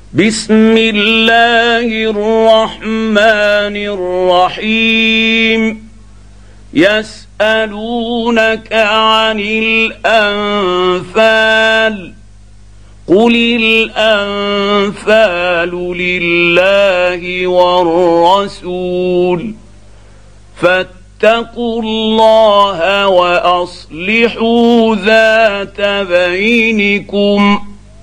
بسم الله الرحمن الرحيم. يسألونك عن الأنفال قل الأنفال لله والرسول فاتقوا الله وأصلحوا ذات بينكم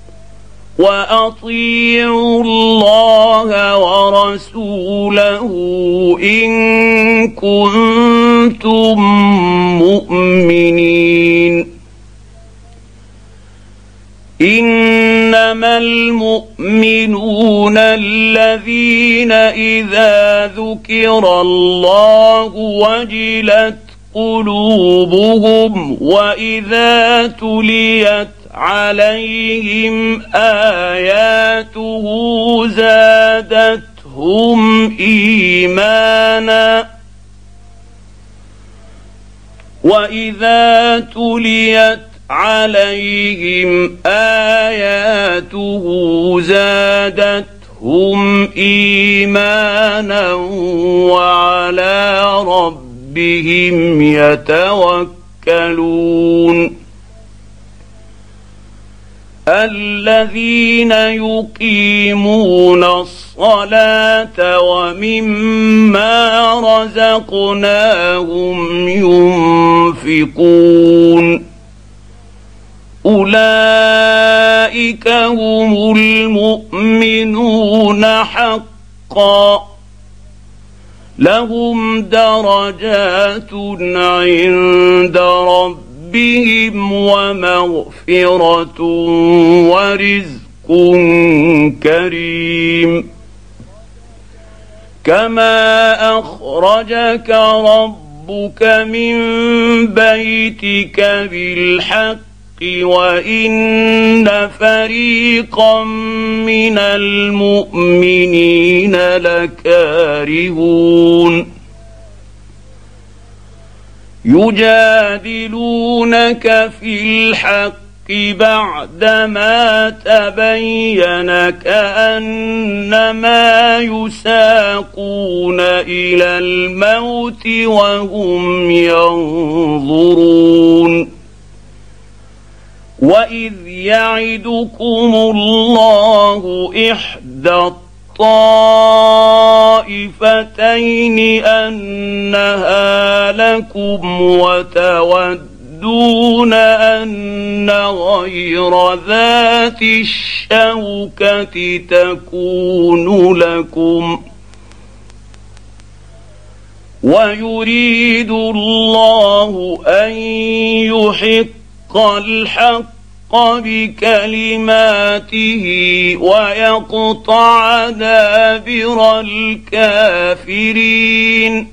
وأطيعوا الله ورسوله إن كنتم مؤمنين. إنما المؤمنون الذين إذا ذكر الله وجلت قلوبهم وإذا تليت عليهم آياته زادتهم إيمانا وإذا تليت عليهم آياته زادتهم إيمانا وعلى ربهم يتوكلون. الذين يقيمون الصلاة ومما رزقناهم ينفقون أولئك هم المؤمنون حقا لهم درجات عند ربهم ومغفرة ورزق كريم. كما أخرجك ربك من بيتك بالحق وإن فريقا من المؤمنين لكارهون. يجادلونك في الحق بعدما تبين كأنما يساقون إلى الموت وهم ينظرون. وإذ يعدكم الله إحدى الطائفتين أنها لكم وتودون أن غير ذات الشوكة تكون لكم ويريد الله أن يحق الحق بكلماته ويقطع دابر الكافرين.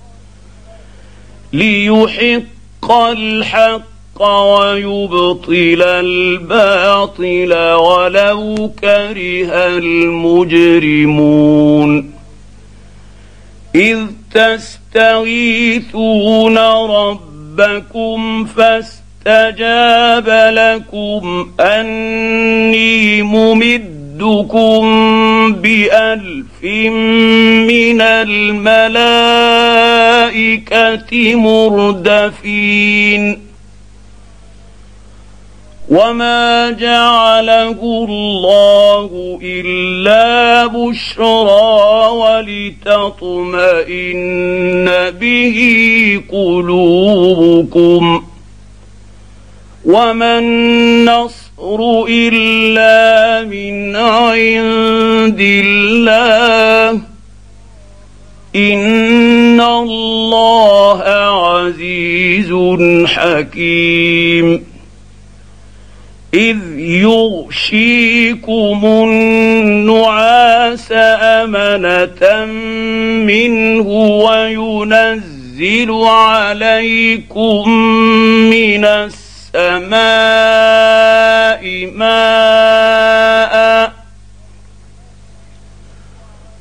ليحق الحق ويبطل الباطل ولو كره المجرمون. إذ تستغيثون ربكم فاستجاب لكم أني ممدكم ب1000 من الملائكة مردفين. وما جعله الله إلا بشرى ولتطمئن به قلوبكم وما النصر إلا من عند الله إن الله عزيز حكيم. إذ يغشيكم النعاس أمنة منه وينزل عليكم من السماء ماء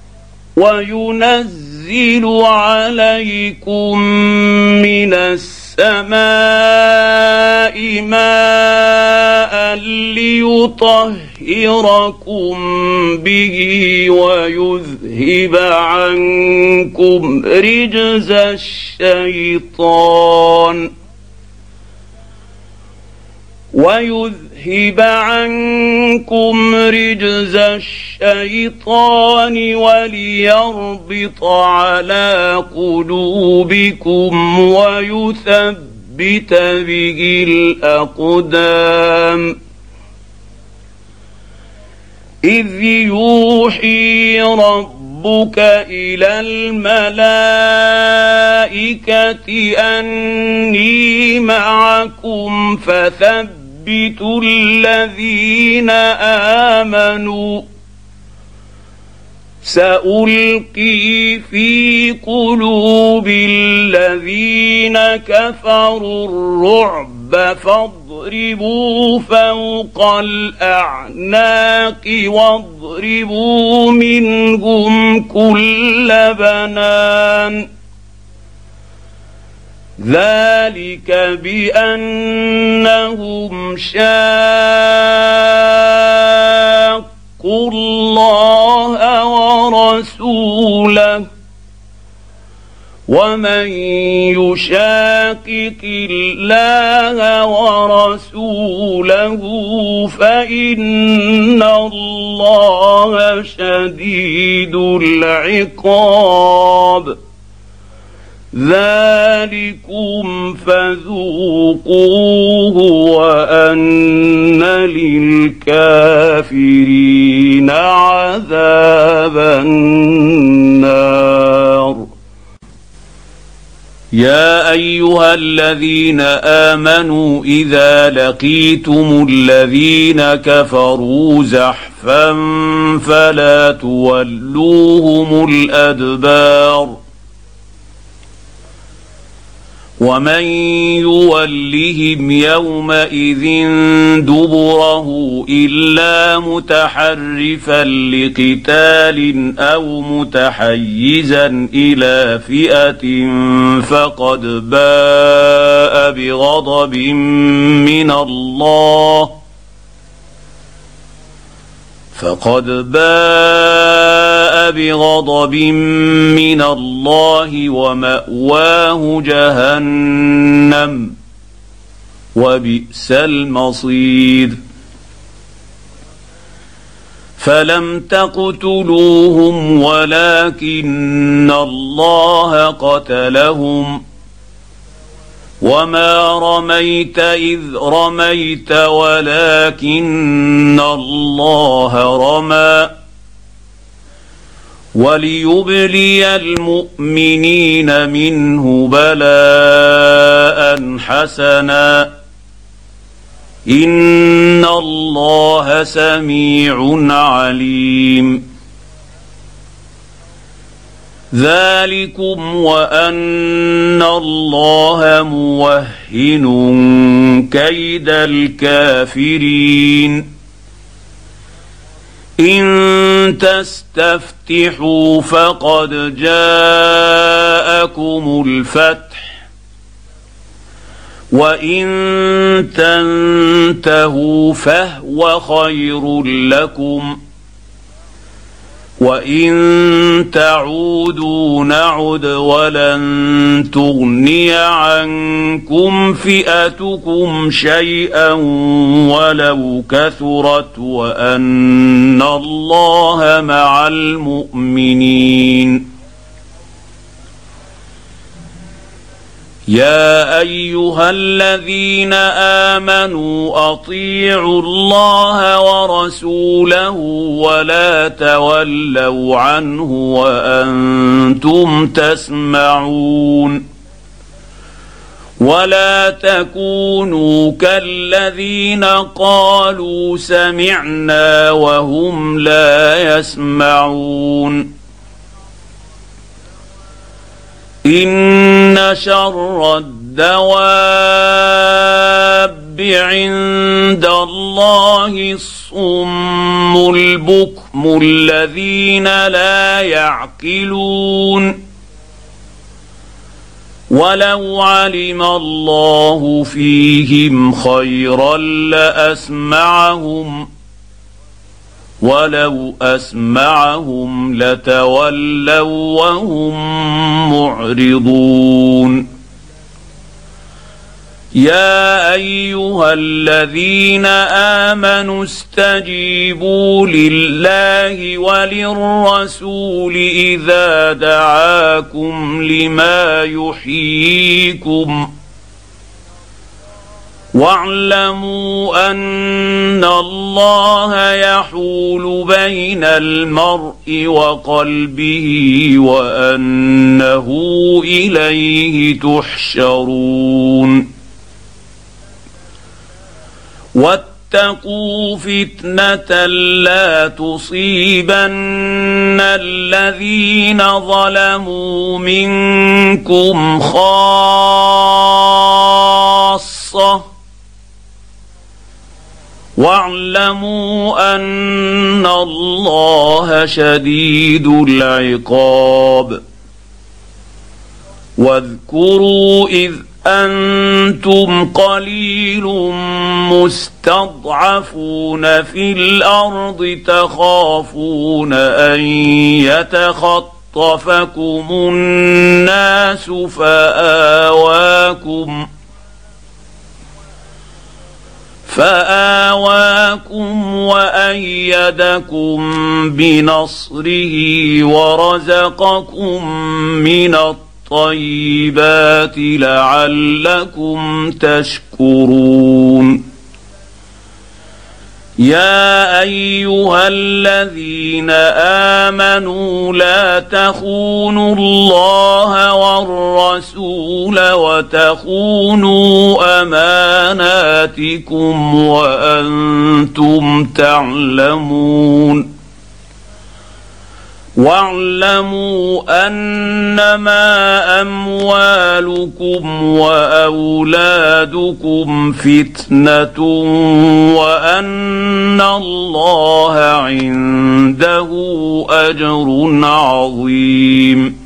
وينزل عليكم من السماء السماء ماء ليطهركم به ويذهب عنكم رجز الشيطان وليربط على قلوبكم ويثبت به الأقدام إذ يوحي ربك إلى الملائكة أني معكم فثبتوا الذين آمنوا سألقي في قلوب الذين كفروا الرعب فاضربوا فوق الأعناق واضربوا منهم كل بنان ذلك بأنهم شاقوا الله ورسوله ومن يشاقق الله ورسوله فإن الله شديد العقاب ذلكم فذوقوه وأن للكافرين عذاب النار يا أيها الذين آمنوا إذا لقيتم الذين كفروا زحفا فلا تولوهم الأدبار ومن يولهم يومئذ دبره إلا متحرفا لقتال أو متحيزا إلى فئة فقد باء بغضب من الله ومأواه جهنم وبئس المصير فلم تقتلوهم ولكن الله قتلهم وما رميت إذ رميت ولكن الله رمى وليبلي المؤمنين منه بلاء حسنا إن الله سميع عليم ذلكم وأن الله موهن كيد الكافرين إن تستفتحوا فقد جاءكم الفتح وإن تنتهوا فهو خير لكم وإن تعودوا نعد ولن تغني عنكم فئتكم شيئا ولو كثرت وأن الله مع المؤمنين يا أيها الذين آمنوا أطيعوا الله ورسوله ولا تولوا عنه وأنتم تسمعون ولا تكونوا كالذين قالوا سمعنا وهم لا يسمعون إن شر الدواب عند الله الصم البكم الذين لا يعقلون ولو علم الله فيهم خيرا لأسمعهم ولو أسمعهم لتولوا وهم معرضون يا أيها الذين آمنوا استجيبوا لله وللرسول إذا دعاكم لما يحييكم واعلموا أن الله يحول بين المرء وقلبه وأنه إليه تحشرون واتقوا فتنة لا تصيبن الذين ظلموا منكم خاصة واعلموا أن الله شديد العقاب واذكروا إذ أنتم قليل مستضعفون في الأرض تخافون أن يتخطفكم الناس فآواكم وأيدكم بنصره ورزقكم من الطيبات لعلكم تشكرون يا أيها الذين آمنوا لا تخونوا الله والرسول وتخونوا أماناتكم وأنتم تعلمون واعلموا أنما أموالكم وأولادكم فتنة وأن الله عنده أجر عظيم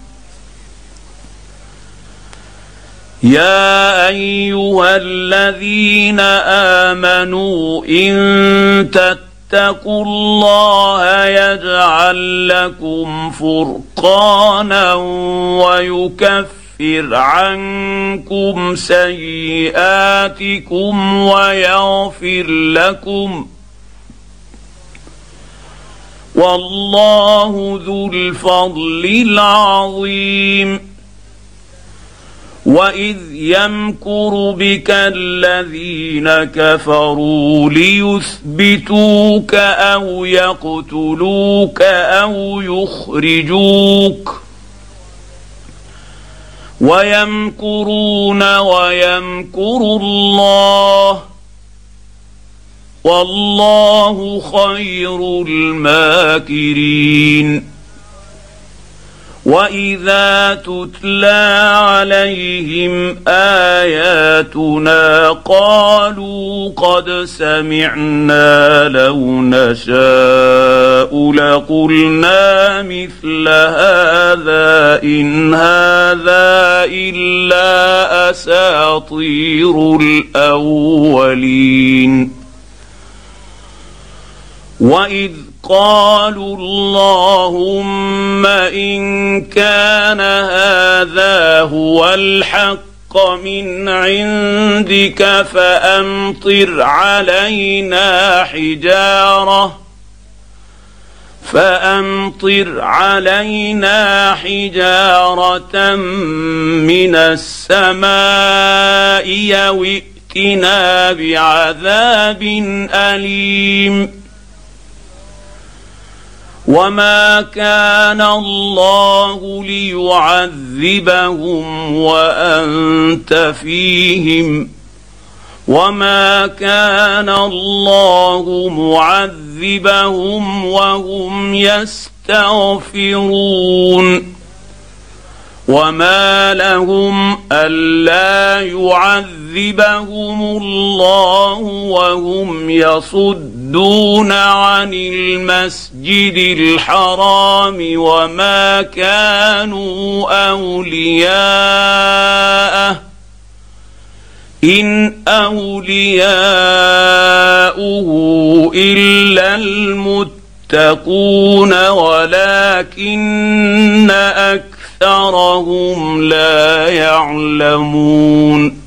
يا أيها الذين آمنوا إن اتقوا الله يجعل لكم فرقانا ويكفر عنكم سيئاتكم ويغفر لكم والله ذو الفضل العظيم وإذ يمكر بك الذين كفروا ليثبتوك أو يقتلوك أو يخرجوك ويمكرون ويمكر الله والله خير الماكرين وإذا تتلى عليهم آياتنا قالوا قد سمعنا لو نشاء لقلنا مثل هذا إن هذا إلا أساطير الأولين وإذ قالوا اللهم إن كان هذا هو الحق من عندك فأمطر علينا حجارة من السماء أو ائتنا بعذاب أليم وما كان الله ليعذبهم وأنت فيهم وما كان الله معذبهم وهم يستغفرون وما لهم ألا يعذبهم الله وهم يصدون عن المسجد الحرام وما كانوا أولياءه إن أولياؤه إلا المتقون ولكن أكثرهم لا يعلمون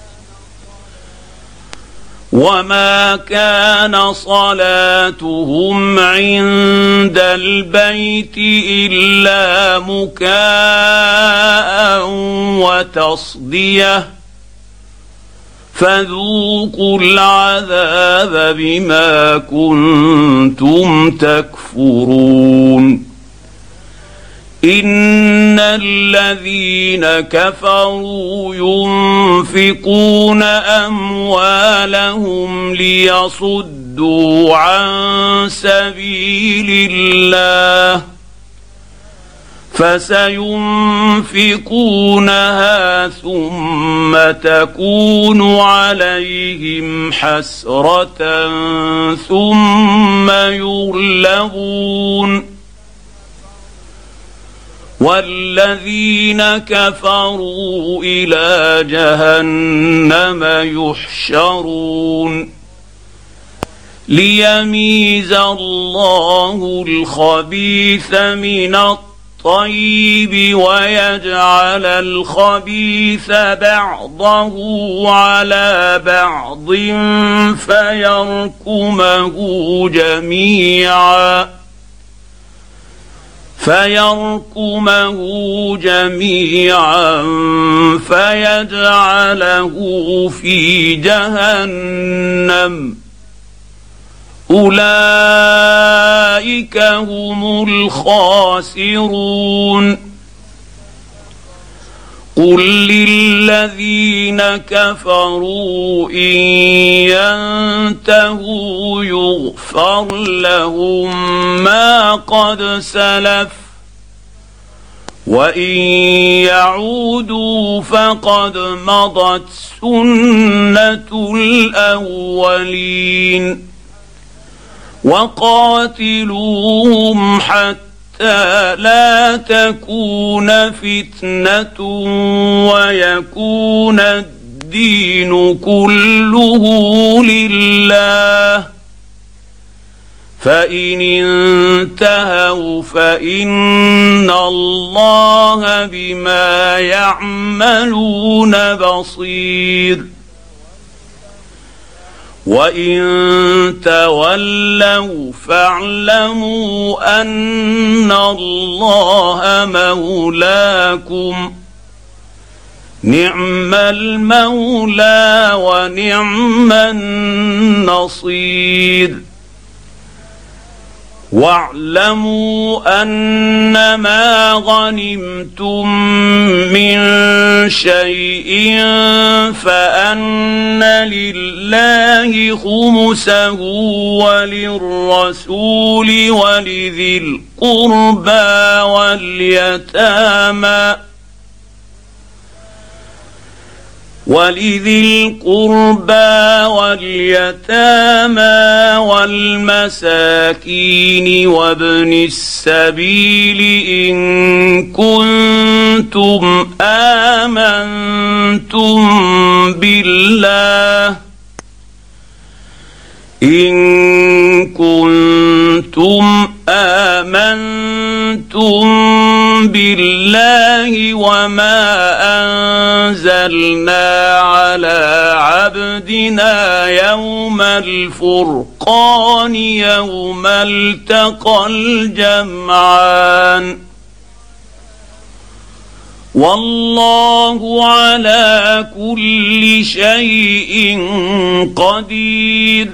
وما كان صلاتهم عند البيت إلا مكاء وتصدية فذوقوا العذاب بما كنتم تكفرون إن الذين كفروا ينفقون أموالهم ليصدوا عن سبيل الله فسينفقونها ثم تكون عليهم حسرة ثم يغلبون والذين كفروا إلى جهنم يحشرون ليميز الله الخبيث من الطيب ويجعل الخبيث بعضه على بعض فيركمه جميعا فيجعله في جهنم أولئك هم الخاسرون قل للذين كفروا إن ينتهوا يغفر لهم ما قد سلف وإن يعودوا فقد مضت سنة الأولين وقاتلوهم حتى لا تكون فتنة ويكون الدين كله لله فإن انتهوا فإن الله بما يعملون بصير وإن تولوا فاعلموا أن الله مولاكم نعم المولى ونعم النصير واعلموا أنما غنمتم من شيء فأن لله خمسه وللرسول ولذي القربى واليتامى والمساكين وابن السبيل إن كنتم آمنتم بالله وما أنزلنا على عبدنا يوم الفرقان يوم التقى الجمعان والله على كل شيء قدير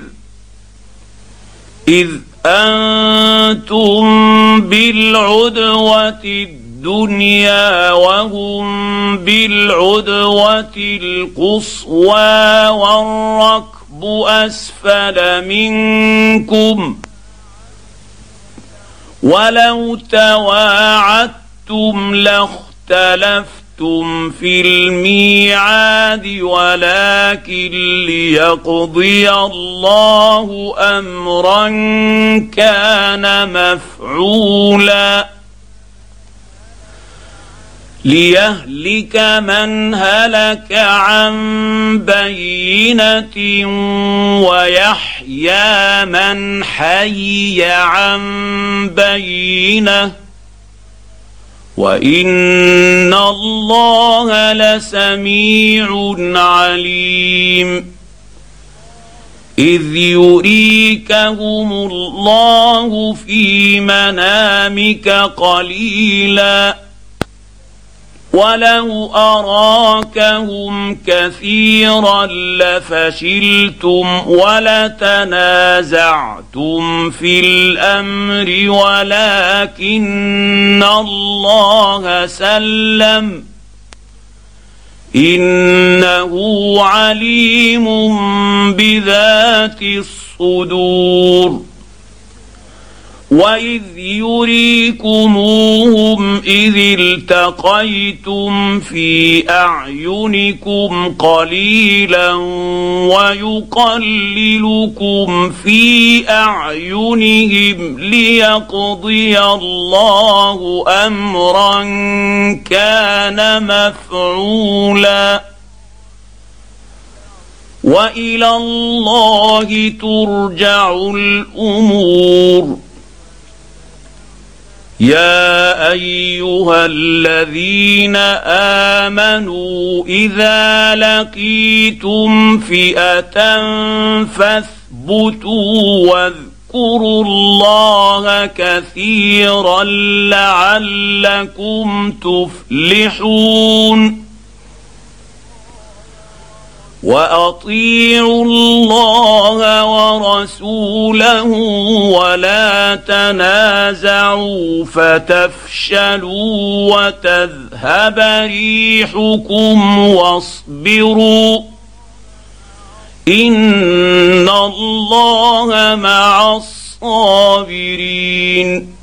إذ أنتم بالعدوة الدنيا وهم بالعدوة القصوى والركب أسفل منكم ولو تواعدتم لاختلفتم اختلفتم في الميعاد ولكن ليقضي الله امرا كان مفعولا ليهلك من هلك عن بينة ويحيى من حي عن بينة وإن الله لسميع عليم إذ يريكهم الله في منامك قليلا ولو أراكهم كثيرا لفشلتم ولتنازعتم في الأمر ولكن الله سلم إنه عليم بذات الصدور وإذ يريكموهم إذ التقيتم في أعينكم قليلا ويقللكم في أعينهم ليقضي الله أمرا كان مفعولا وإلى الله ترجع الأمور يا أيها الذين آمنوا إذا لقيتم فئة فاثبتوا واذكروا الله كثيرا لعلكم تفلحون وأطيعوا الله ورسوله ولا تنازعوا فتفشلوا وتذهب ريحكم واصبروا إن الله مع الصابرين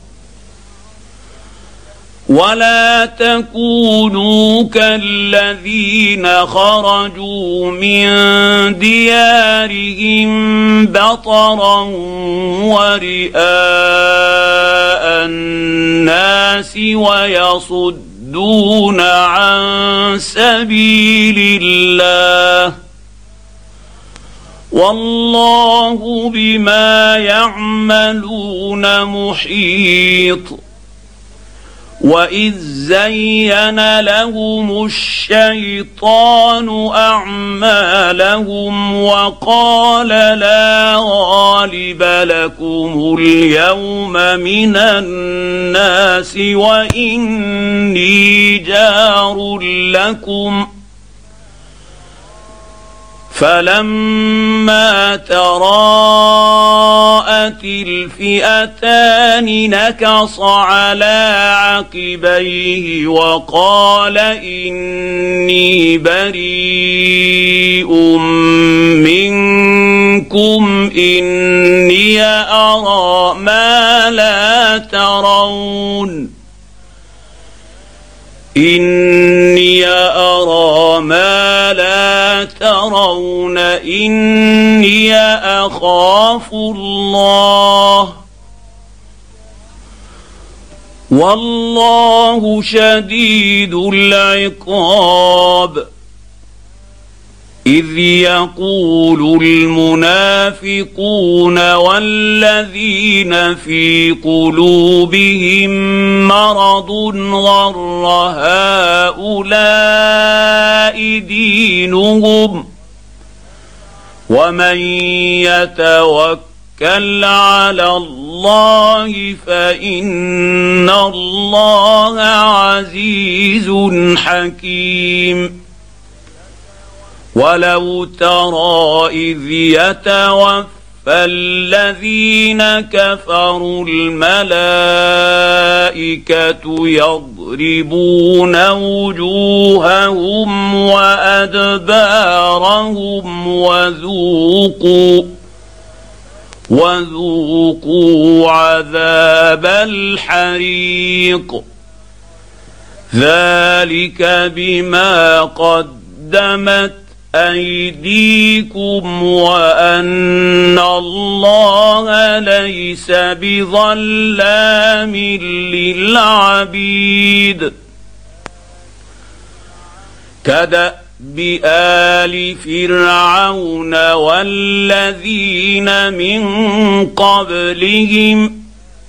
ولا تكونوا كالذين خرجوا من ديارهم بطرا ورئاء الناس ويصدون عن سبيل الله والله بما يعملون محيط وإذ زين لهم الشيطان أعمالهم وقال لا غالب لكم اليوم من الناس وإني جار لكم فلما تراءت الفئتان نكص على عقبيه وقال إني بريء منكم إني أرى ما لا ترون إني أرى ما لا ترون إني أخاف الله والله شديد العقاب إذ يقول المنافقون والذين في قلوبهم مرض غر هؤلاء دينهم ومن يتوكل على الله فإن الله عزيز حكيم ولو ترى إذ يتوفى الذين كفروا الملائكة يضربون وجوههم وأدبارهم وذوقوا عذاب الحريق ذلك بما قدمت أيديكم وأن الله ليس بظلام للعبيد. كدأب آل فرعون والذين من قبلهم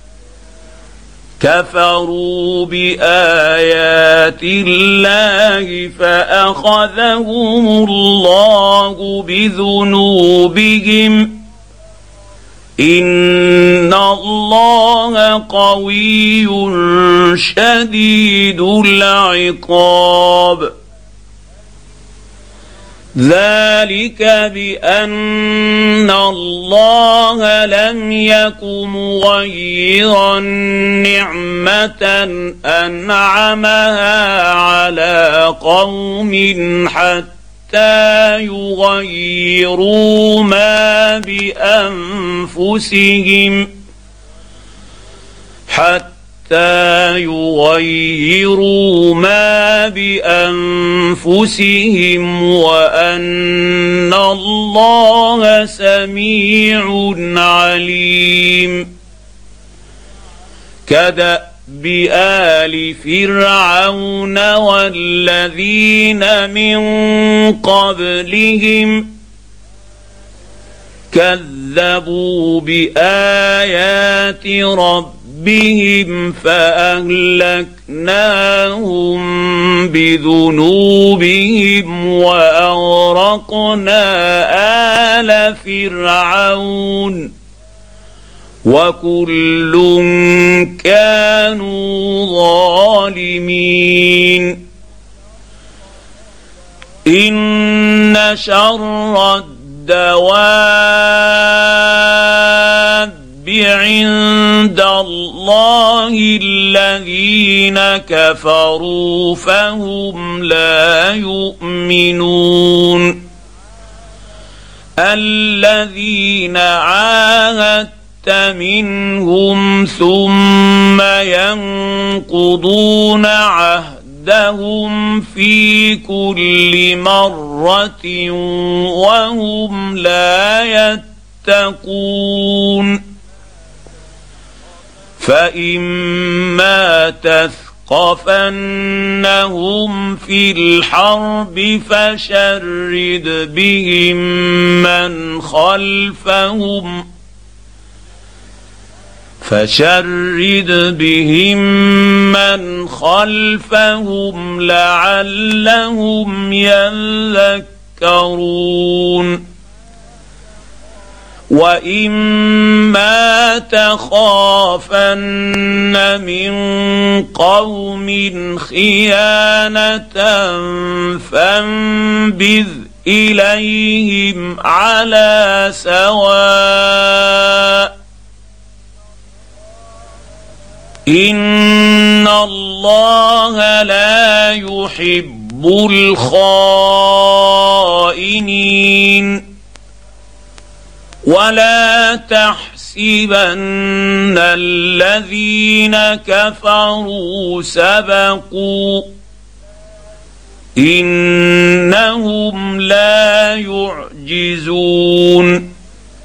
كفروا بآيات الله فأخذهم الله بذنوبهم إن الله قوي شديد العقاب. ذلك بأن الله لم يك مغيرا نعمة أنعمها على قوم حتى يغيروا ما بأنفسهم وأن الله سميع عليم. كدأب آل فرعون والذين من قبلهم كذبوا بآيات ربهم فأهلكناهم بذنوبهم وأغرقنا آل فرعون وكل كانوا ظالمين. إن شر الدواب عند الله الذين كفروا فهم لا يؤمنون. الذين عاهدت منهم ثم ينقضون عهدهم في كل مرة وهم لا يتقون. فإما تثقفنهم في الحرب فشرد بهم من خلفهم لعلهم يذكرون. وإما تخافن من قوم خيانة فانبذ إليهم على سواء إن الله لا يحب الخائنين. ولا تحسبن الذين كفروا سبقوا إنهم لا يعجزون.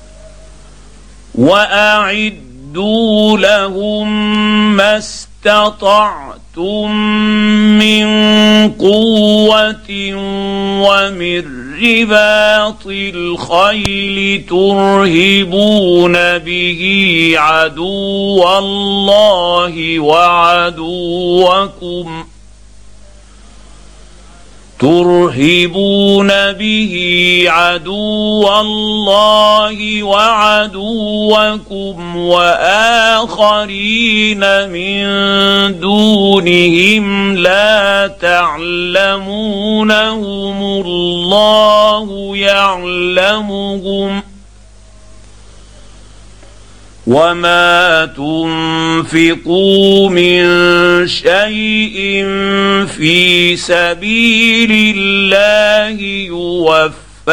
وأعدوا لهم ما استطعتم من قوة ومن رباط الخيل ترهبون به عدو الله وعدوكم وآخرين من دونهم لا تعلمونهم الله يعلمهم. وما تنفقوا من شيء في سبيل الله يوفى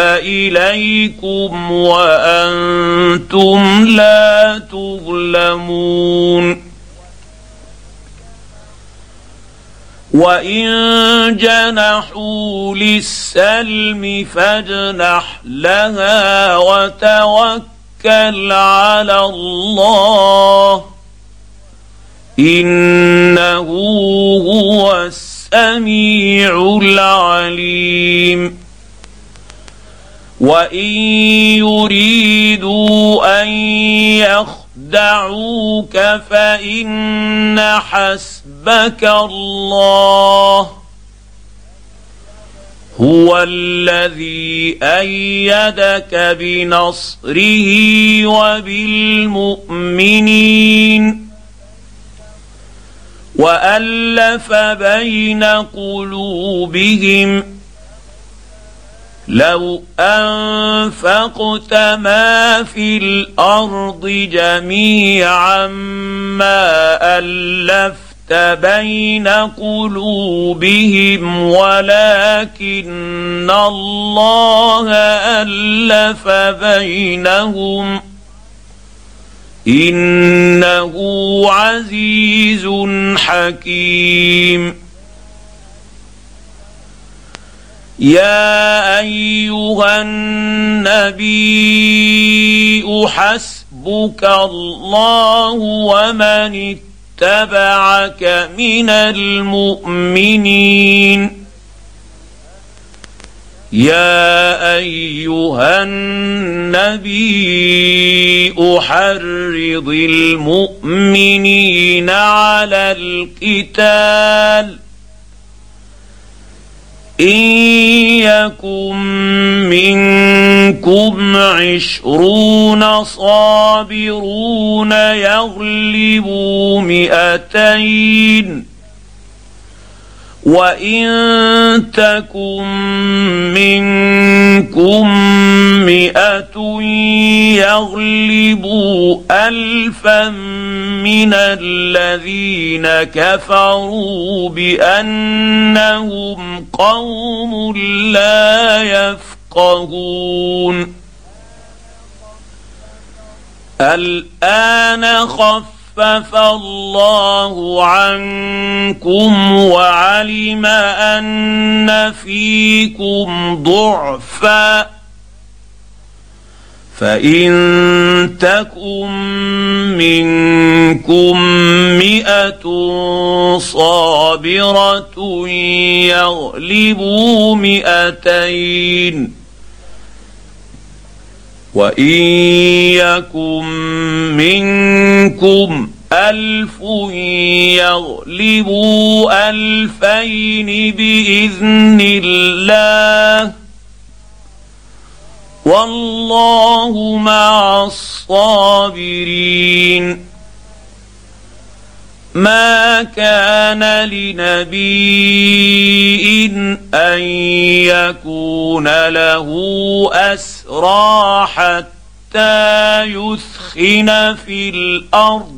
إليكم وأنتم لا تظلمون. وان جنحوا للسلم فاجنح لها وتوكل على الله انه هو السميع العليم وان يريدوا ان يخدعوك فان حسبك الله هو الذي ايدك بنصره وبالمؤمنين والف بين قلوبهم لو انفقت ما في الارض جميعا ما الفت بين قلوبهم ولكن الله الف بينهم انه عزيز حكيم يا ايها النبي حسبك الله ومن اتبعك من المؤمنين يا ايها النبي حرض المؤمنين على القتال إن يكن منكم 20 صابرون يغلبوا 200 وإن تكن منكم 100 يغلبوا 1000 من الذين كفروا بأنهم قوم لا يفقهون الآن خفف الله عنكم وعلم أن فيكم ضعفا فإن تكن منكم 100 صابرة يغلبوا 200 وإن يكن منكم 1000 يغلبوا 2000 بإذن الله والله مع الصابرين ما كان لنبي أن يكون له أسرى حتى يثخن في الأرض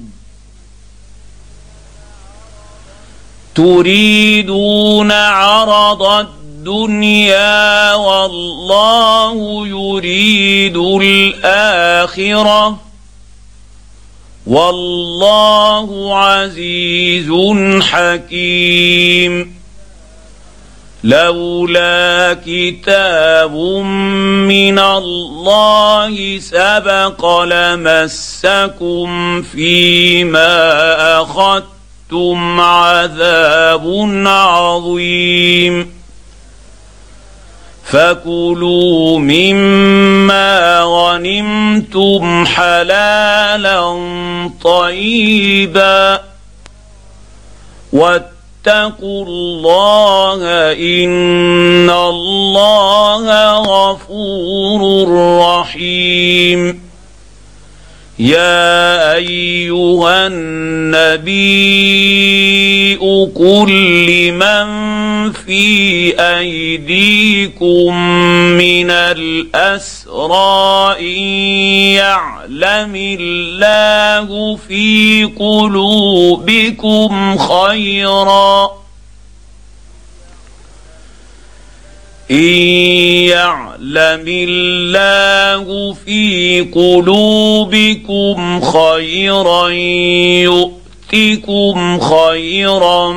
تريدون عرض الدنيا والله يريد الآخرة والله عزيز حكيم لولا كتاب من الله سبق لمسكم فيما أخذتم عذاب عظيم فكلوا مما غنمتم حلالا طيبا واتقوا الله إن الله غفور رحيم يا أيها النبي قل لمن في أيديكم من الأسرى إن يعلم الله في قلوبكم خيرا إن يعلم الله في قلوبكم خيرا يؤتكم خيرا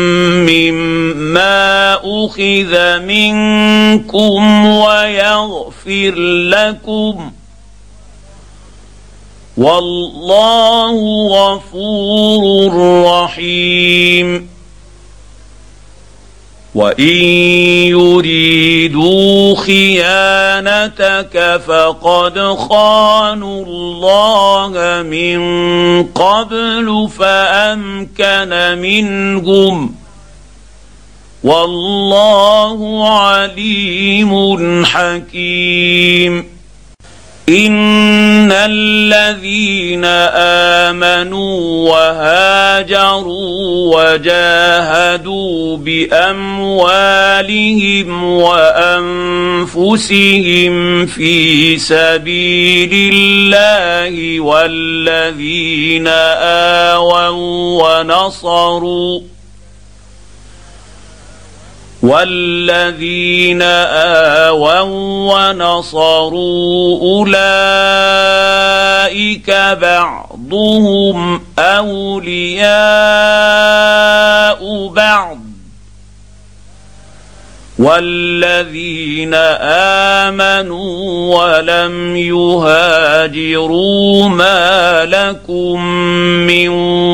مما أخذ منكم ويغفر لكم والله غفور رحيم. وإن يريدوا خيانتك فقد خانوا الله من قبل فأمكن منهم والله عليم حكيم. إن الذين آمنوا وهاجروا وجاهدوا بأموالهم وأنفسهم في سبيل الله والذين آووا ونصروا أولئك بعضهم أولياء بعض والذين آمنوا ولم يهاجروا ما لكم من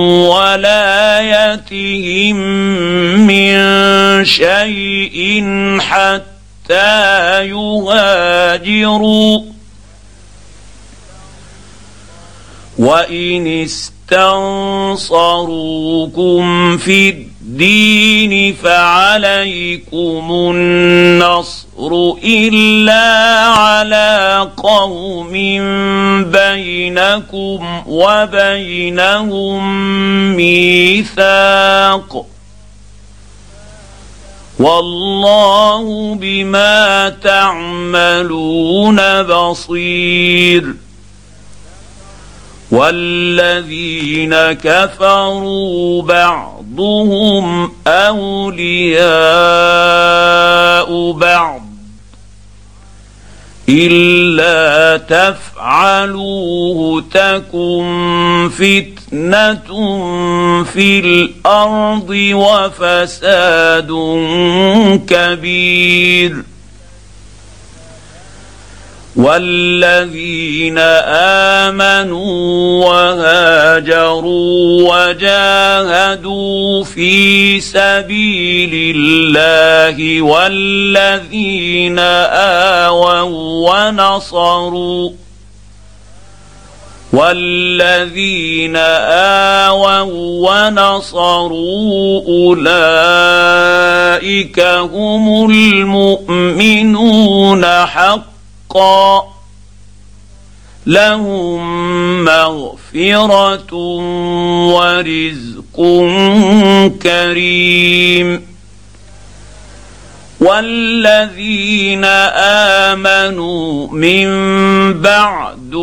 ولايتهم من شيء حتى يهاجروا وإن استنصروكم في الدين فعليكم النصر إلا على قوم بينكم وبينهم ميثاق والله بما تعملون بصير. والذين كفروا بعضهم أولياء بعض إلا تفعلوه تكن فتنة في الأرض وفساد كبير. والذين آمنوا وهاجروا وجاهدوا في سبيل الله والذين آووا ونصروا أولئك هم المؤمنون حقا لهم مغفرة ورزق كريم. والذين آمنوا من بعد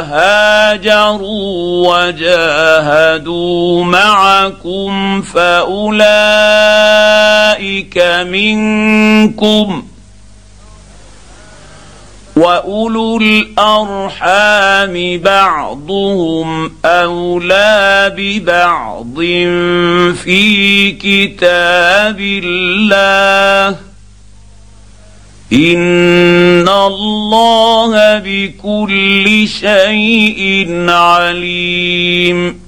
وهاجروا وجاهدوا معكم فأولئك منكم وأولو الأرحام بعضهم أولى ببعض في كتاب الله إن الله بكل شيء عليم.